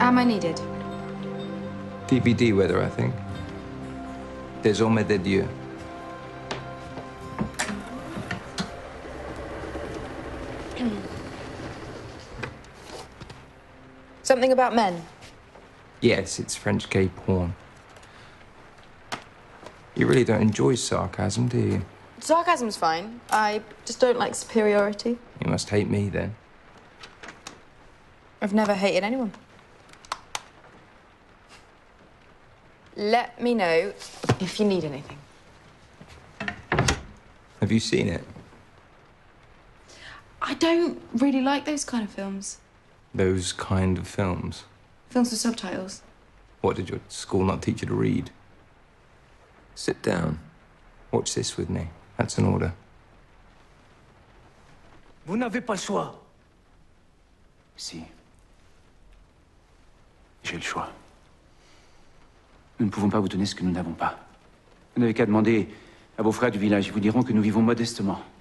Am I needed? DVD weather, I think. Des hommes de Dieu. Something about men? Yes, it's French gay porn. You really don't enjoy sarcasm, do you? Sarcasm's fine. I just don't like superiority. You must hate me, then. I've never hated anyone. Let me know if you need anything. Have you seen it? I don't really like those kind of films. Those kind of films? Films with subtitles. What, did your school not teach you to read? Sit down. Watch this with me. That's an order. Vous n'avez pas le choix. Si. J'ai le choix. Nous ne pouvons pas vous donner ce que nous n'avons pas. Vous n'avez qu'à demander à vos frères du village. Ils vous diront que nous vivons modestement.